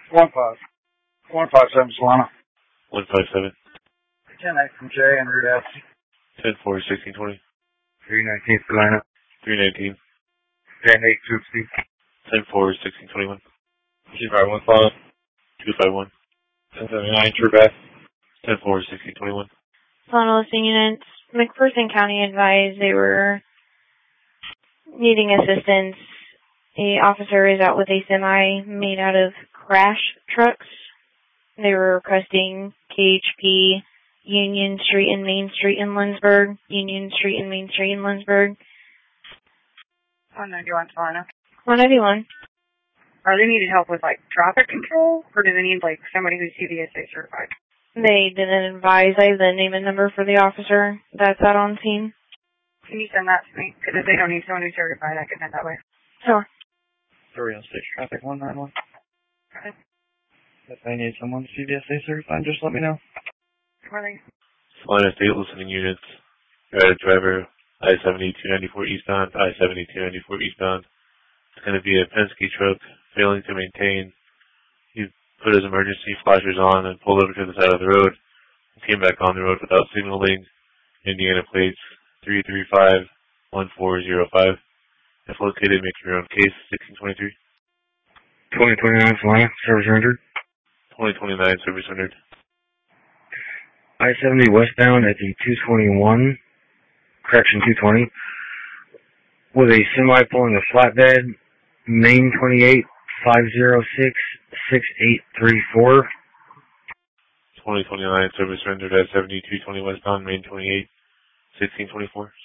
157 Solana. 157. 10-8 from Jay and Route S. 10-4, 1620. 319 Solana. 319. 10-8 Soupsy. 10-4, 1621. 251 Solana. 251. 1079 True Beth. 10-4, 1621. Solana listing units. McPherson County advised they were needing assistance. The officer is out with a semi made out of crash trucks. They were requesting KHP Union Street and Main Street in Lindsborg. Union Street and Main Street in Lindsborg. 191 Solana. 191. Are they needed help with, like, traffic control? Or do they need, like, somebody who's CVSA certified? They didn't advise. I have the name and number for the officer that's out on scene. Can you send that to me? Because if they don't need someone who's certified, I can head that way. Sure. 306 Traffic 191. Okay. If they need someone CVSA certified, just let me know. Morning. Solana State listening units. Driver I-70-294 eastbound, I-70-294 eastbound. It's going to be a Penske truck failing to maintain. He put his emergency flashers on and pulled over to the side of the road and came back on the road without signaling. Indiana plates 335-1405. If located, make your own case. 1623. 2029 Solana. Service rendered. 2029 service rendered. I-70 westbound at the 221, correction 220, with a semi pulling a flatbed, main 28, 506-6834. 2029 service rendered at 7220 westbound, main 28, 1624.